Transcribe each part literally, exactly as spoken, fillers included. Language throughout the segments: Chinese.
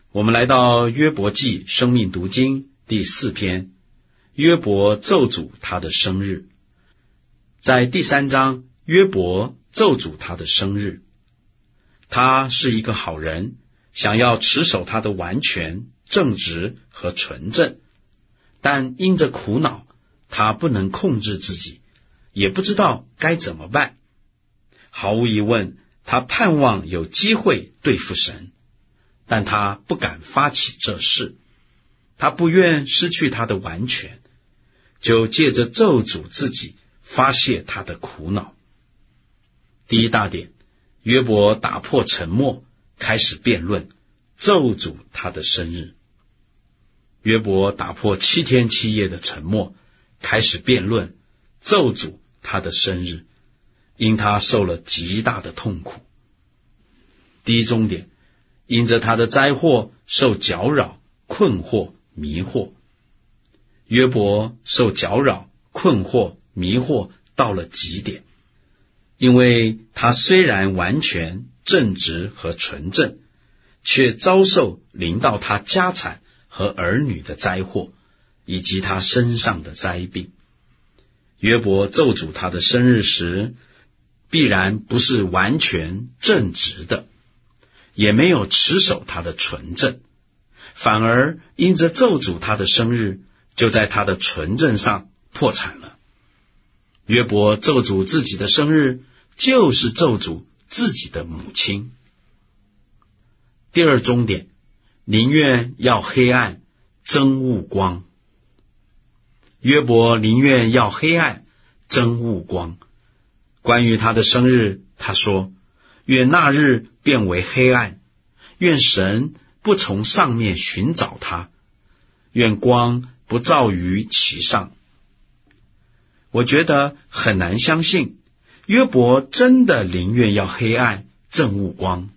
我们来到约伯记生命读经第四篇，约伯咒诅他的生日。在第三章，约伯咒诅他的生日。他是一个好人，想要持守他的完全、正直和纯正，但因着苦恼，他不能控制自己，也不知道该怎么办。毫无疑问，他盼望有机会对付神，但他不敢发起这事，他不愿失去他的完全，就借着咒诅自己发泄他的苦恼。第一大点，约伯打破沉默，开始辩论，咒诅他的生日。约伯打破七天七夜的沉默，开始辩论，咒诅他的生日，因他受了极大的痛苦。第一中点，因着他的灾祸受搅扰、困惑、迷惑。约伯受搅扰、困惑、迷惑到了极点，因为他虽然完全、正直和纯正，却遭受临到他家产和儿女的灾祸，以及他身上的灾病。约伯咒诅他的生日时，必然不是完全正直的，也没有持守他的纯正，反而因着咒诅他的生日，就在他的纯正上破产了。约伯咒诅自己的生日，就是咒诅自己的母亲。第二中点，宁愿要黑暗，憎恶光。约伯宁愿要黑暗，憎恶光。关于他的生日，他说，愿那日变为黑暗，愿神不从上面寻找他，愿光不照于其上。我觉得很难相信，约伯真的宁愿要黑暗，憎恶光。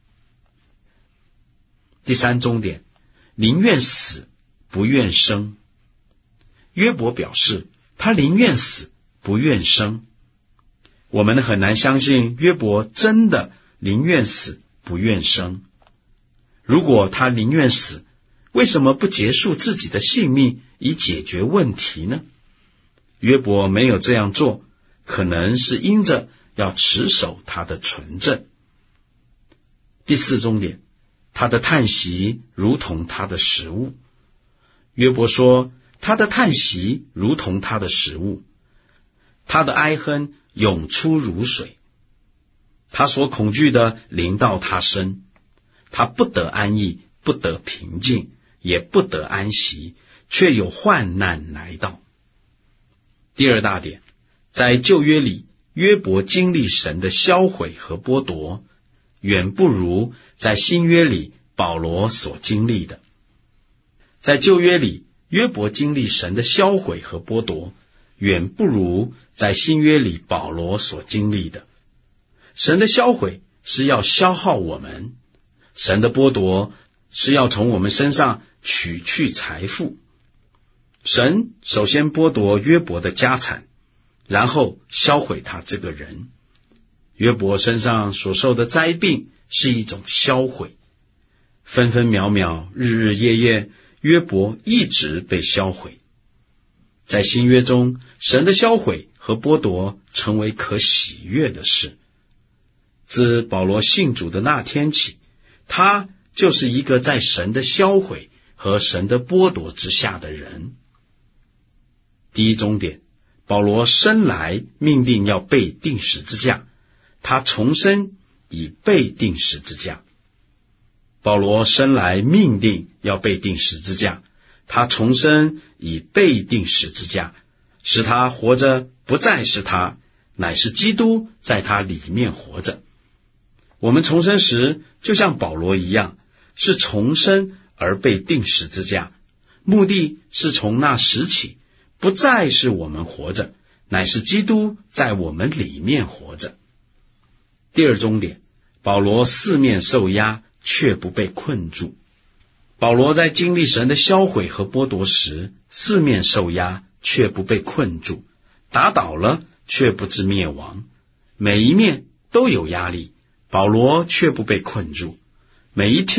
第三中点，宁愿死，不愿生。约伯表示，他宁愿死，不愿生。我们很难相信约伯真的宁愿死，不愿生。如果他宁愿死，为什么不结束自己的性命以解决问题呢？约伯没有这样做，可能是因着要持守他的纯正。第四中点，他的叹息如同他的食物。约伯说，他的叹息如同他的食物，他的哀哼涌出如水，他所恐惧的临到他身，他不得安逸，不得平静，也不得安息，却有患难来到。第二大点，在旧约里，约伯经历神的销毁和剥夺，远不如在新约里保罗所经历的。在旧约里，约伯经历神的销毁和剥夺，远不如在新约里保罗所经历的。神的销毁是要消耗我们，神的剥夺是要从我们身上取去财富。神首先剥夺约伯的家产，然后销毁他这个人。约伯身上所受的灾病是一种销毁，分分秒秒，日日夜夜，约伯一直被销毁。在新约中，神的销毁和剥夺成为可喜悦的事。自保罗信主的那天起，他就是一个在神的销毁和神的剥夺之下的人。第一中点，保罗生来命定要被钉十字架，他重生已被钉十字架。保罗生来命定要被钉十字架，他重生已被钉十字架，使他活着不再是他，乃是基督在他里面活着。我们重生时就像保罗一样，是重生而被钉十字架，目的是从那时起，不再是我们活着，乃是基督在我们里面活着。第二中点，保罗四面受压，却不被困住。保罗在经历神的销毁和剥夺时，四面受压，却不被困住，打倒了，却不致灭亡。每一面都有压力，保罗却不被困住，每一天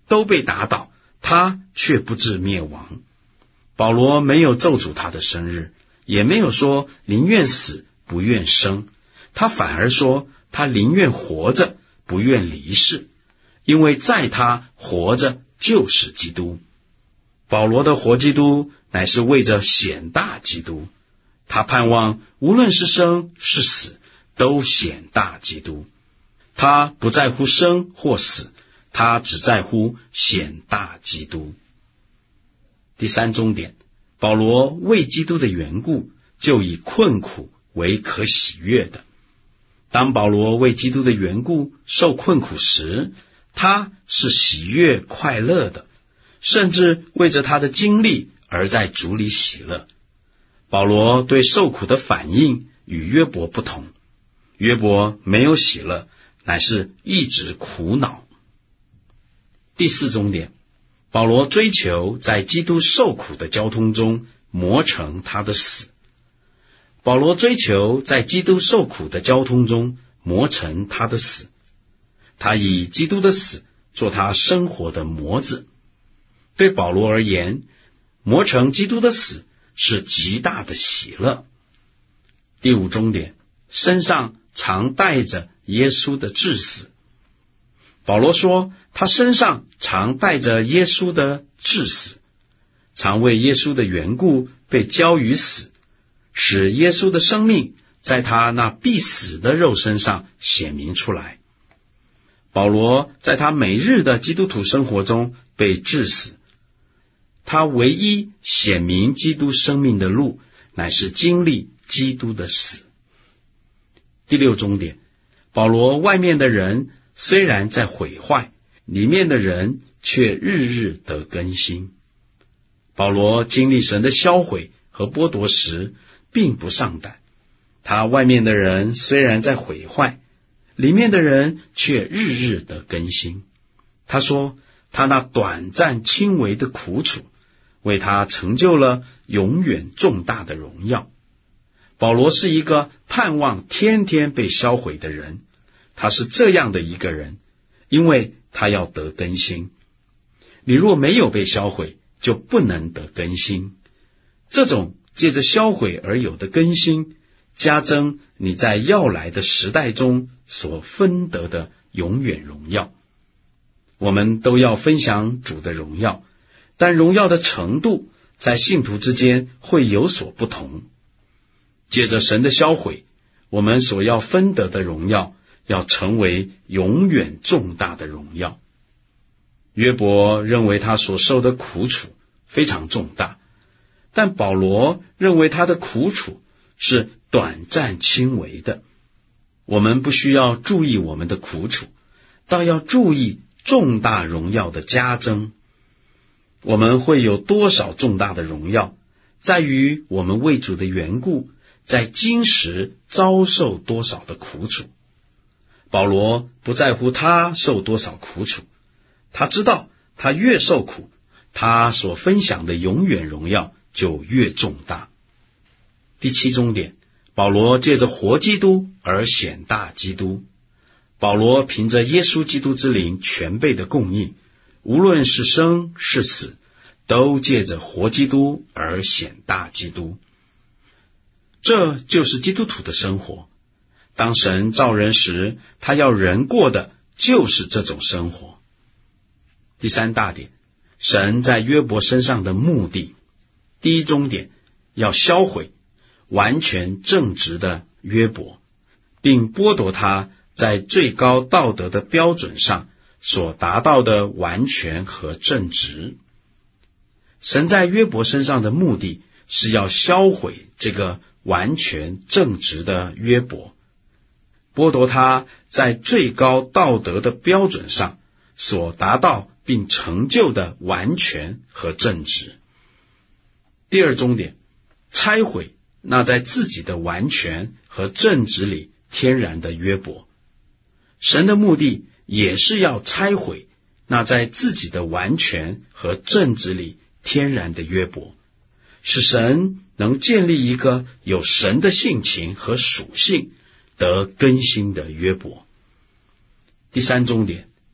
都被打倒，他却不致灭亡。保罗没有咒诅他的生日，也没有说宁愿死不愿生，他反而说他宁愿活着不愿离世，因为在他活着就是基督。保罗的活基督乃是为着显大基督，他盼望无论是生是死都显大基督。他不在乎生或死，他只在乎显大基督。第三重点，保罗为基督的缘故，就以困苦为可喜悦的。当保罗为基督的缘故受困苦时，他是喜悦快乐的，甚至为着他的经历而在主里喜乐。保罗对受苦的反应与约伯不同，约伯没有喜乐，乃是一直苦恼。第四重点，保罗追求在基督受苦的交通中磨成他的死。保罗追求在基督受苦的交通中磨成他的死，他以基督的死做他生活的模子。对保罗而言，磨成基督的死是极大的喜乐。第五重点，身上常带着耶稣的致死。保罗说，他身上常带着耶稣的致死，常为耶稣的缘故被交于死，使耶稣的生命在他那必死的肉身上显明出来。保罗在他每日的基督徒生活中被致死，他唯一显明基督生命的路，乃是经历基督的死。第六重点，保罗外面的人虽然在毁坏，里面的人却日日得更新。保罗经历神的销毁和剥夺时，并不上胆，他外面的人虽然在毁坏，里面的人却日日得更新。他说，他那短暂轻微的苦楚，为他成就了永远重大的荣耀。保罗是一个盼望天天被销毁的人，他是这样的一个人，因为他要得更新。你若没有被销毁，就不能得更新。这种借着销毁而有的更新，加增你在要来的时代中所分得的永远荣耀。我们都要分享主的荣耀，但荣耀的程度在信徒之间会有所不同。借着神的销毁，我们所要分得的荣耀要成为永远重大的荣耀。约伯认为他所受的苦楚非常重大，但保罗认为他的苦楚是短暂轻微的。我们不需要注意我们的苦楚，倒要注意重大荣耀的加增。我们会有多少重大的荣耀，在于我们为主的缘故，在今时遭受多少的苦楚。保罗不在乎他受多少苦楚，他知道他越受苦，他所分享的永远荣耀就越重大。第七重点，保罗借着活基督而显大基督。保罗凭着耶稣基督之灵全备的供应，无论是生是死，都借着活基督而显大基督。这就是基督徒的生活。当神造人时，他要人过的就是这种生活。第三大点，神在约伯身上的目的。第一重点，要销毁完全正直的约伯，并剥夺他在最高道德的标准上所达到的完全和正直。神在约伯身上的目的是要销毁这个完全正直的约伯，剥夺他在最高道德的标准上所达到并成就的完全和正直。第二重点，拆毁那在自己的完全和正直里天然的约伯。神的目的也是要拆毁那在自己的完全和正直里天然的约伯，使神能建立一个有神的性情和属性得更新的约伯。第三重点，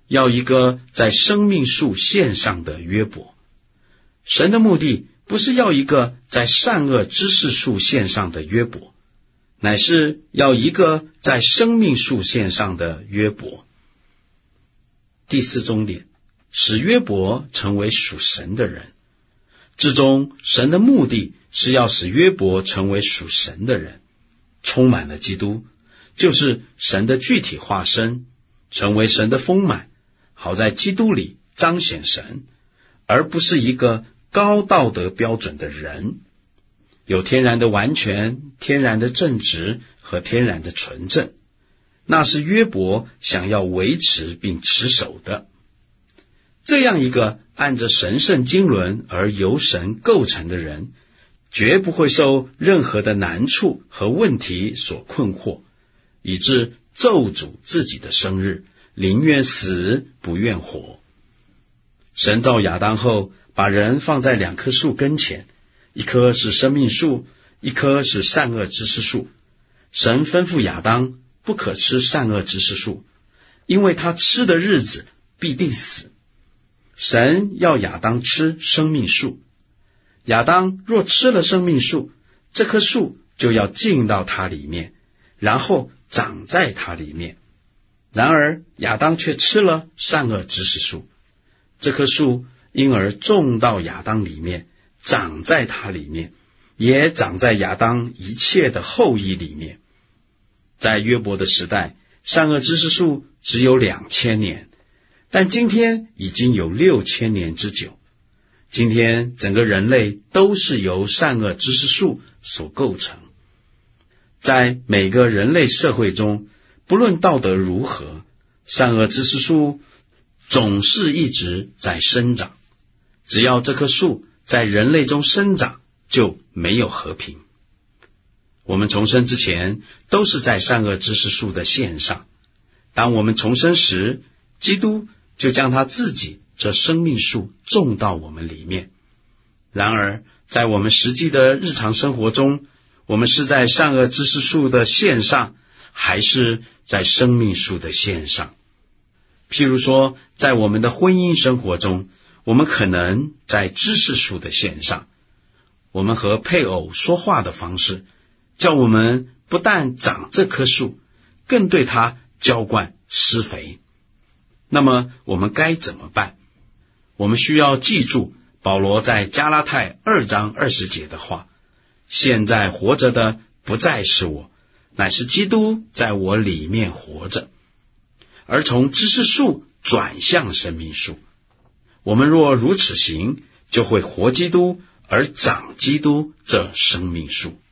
要一个在生命树线上的约伯。神的目的不是要一个在善恶知识树线上的约伯，乃是要一个在生命树线上的约伯。第四重点，使约伯成为属神的人。至终，神的目的是要使约伯成为属神的人，充满了基督，就是神的具体化身，成为神的丰满，好在基督里彰显神，而不是一个高道德标准的人，有天然的完全、天然的正直和天然的纯正，那是约伯想要维持并持守的。这样一个按着神圣经纶而由神构成的人，绝不会受任何的难处和问题所困惑，以致咒诅自己的生日，宁愿死不愿活。神造亚当后，把人放在两棵树跟前，一棵是生命树，一棵是善恶知识树。神吩咐亚当不可吃善恶知识树，因为他吃的日子必定死。神要亚当吃生命树，亚当若吃了生命树，这棵树就要进到他里面，然后长在他里面。然而亚当却吃了善恶知识树，这棵树因而种到亚当里面，长在他里面，也长在亚当一切的后裔里面。在约伯的时代，善恶知识树只有两千年，但今天已经有六千年之久。今天整个人类都是由善恶知识树所构成。在每个人类社会中，不论道德如何，善恶知识树总是一直在生长。只要这棵树在人类中生长，就没有和平。我们重生之前都是在善恶知识树的线上，当我们重生时，基督就将他自己这生命树种到我们里面。然而在我们实际的日常生活中，我们是在善恶知识树的线上，还是在生命树的线上？譬如说，在我们的婚姻生活中，我们可能在知识树的线上，我们和配偶说话的方式，叫我们不但长这棵树，更对它浇灌施肥。那么我们该怎么办？我们需要记住保罗在加拉太二章二十节的话：现在活着的不再是我，乃是基督在我里面活着。而从知识树转向生命树，我们若如此行，就会活基督而长基督这生命树。